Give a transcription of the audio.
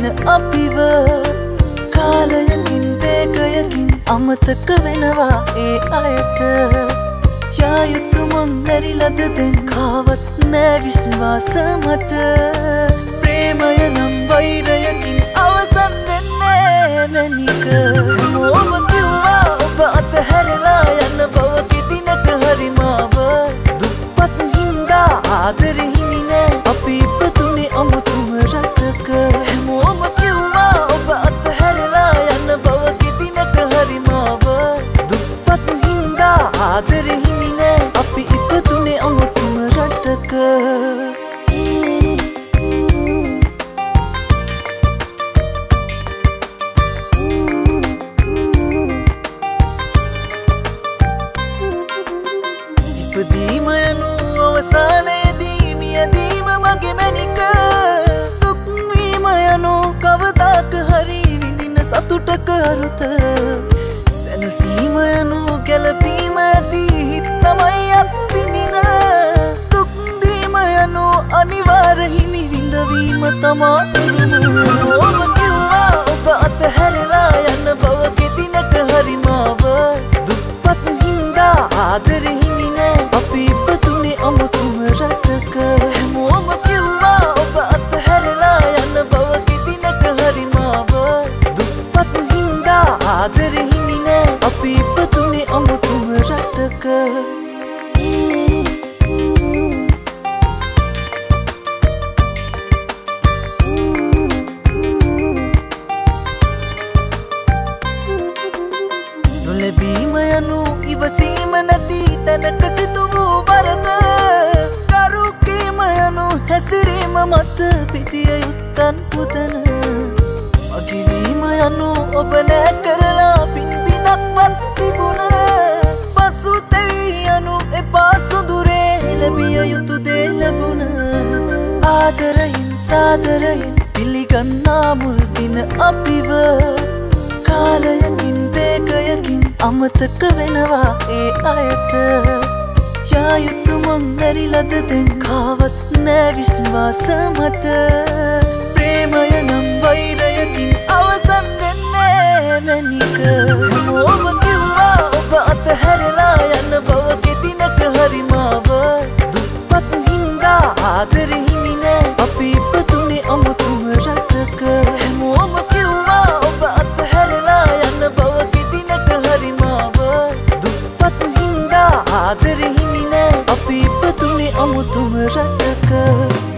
අපිව කාලයකින් වේගයකින් අමතක වෙනවා ඒ අයට යා යුතු මං මැරිලද දැන් කාවත් නෑ විශ්වාස මට ප්‍රේමය නම් වෛරයකින් අවසන් වෙන්නේ මැනික හැමෝම කිව්වා ඔබ අතහැරලා යන බව කිදිනක හරි මාව දුප්පත් හින්දා ආදරෙ හිමි නෑ අපි ඉපදුනේ අමුතුම රටක හැමෝම කිව්වා ඔබ අතහැරලා යන බව කිදිනක හරි මාව දුප්පත් හින්දා ආදරෙ හිමි නෑ අපි ඉපදුනේ අමුතුම රටක ඉපදීම යනු අවසානයේදී මියදීම මගේ මැනික දුක් වීම යනු කවදාක හරි විඳින සතුටක අරුත සැනසීම යනු ගැලපීම ඇති හිත් තමයි අත්විඳින දුක් දීම යනු අනිවාර්ය හිමි විඳවීම තමා ඔබ කිව්වා ඔබ අතහැරලා යන බව කෙදිනක හරි මාව දුප්පත් හින්දා ආදරෙ හිමි නෑ අපි ඉපදුනේ අමුතුම රටක හැමෝම කිව්වා ඔබ අතහැරලා යන බව කෙදිනක හරි මාව දුප්පත් හින්දා ආදරෙ හිමි නෑ අපි ඉපදුනේ අමුතුම රටක නොලැබීම යනු ඉවසීම නැති තැනක සිදු වූ වරද කරුකීම යනු හැසිරීම මත පිටිය යුත්තන් පුදන මගිවීම යනු ඔබ නෑ කරලා පින් බිඳක්වත් තිබුණ පසුතැවී යනු එපා සොඳුරේ ලැබිය යුතු දේ ලැබුණ ආදරයෙන් සාදරයෙන් පිළිගන්නා මුල් දින අපිව කාලයකින් වේගයකින් අමතක වෙනවා ඒ අයට යා යුතු මං මැරිලද දැන් කාවත් නෑ විශ්වාස මට ප්‍රේමය නම් වෛරයකින් අවසන් වෙන්නේ මැනික හැමෝම කිව්වා ඔබ අතහැරලා යන බව කෙදිනක හරි මාව දුප්පත් හින්දා ආදරෙ හිමි නෑ අපි ඉපදුනේ අමුතුම රටක හැමෝම කිව්වා ඔබ අතහැරලා යන බව කෙදිනක හරි මාව දුප්පත් හින්දා ආදරෙ හිමි නෑ අපි ඉපදුනේ අමුතුම රටක